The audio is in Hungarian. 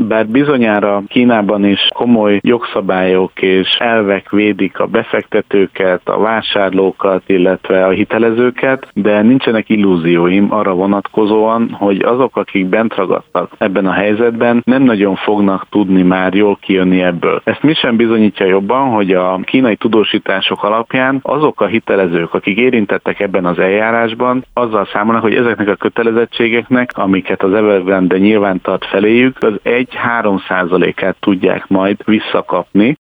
Bár bizonyára Kínában is komoly jogszabályok és elvek védik a befektetőket, a vásárlókat, illetve a hitelezőket, de nincsenek illúzióim arra vonatkozóan, hogy azok, akik bent ragadtak ebben a helyzetben, nem nagyon fognak tudni már jól kijönni ebből. Ezt mi sem bizonyítja jobban, hogy a kínai tudósítások alapján azok a hitelezők, akik érintettek ebben az eljárásban, azzal számolnak, hogy ezeknek a kötelezettségeknek, amiket az Evergrande nyilván tart feléjük, az 1-3%-át tudják majd visszakapni.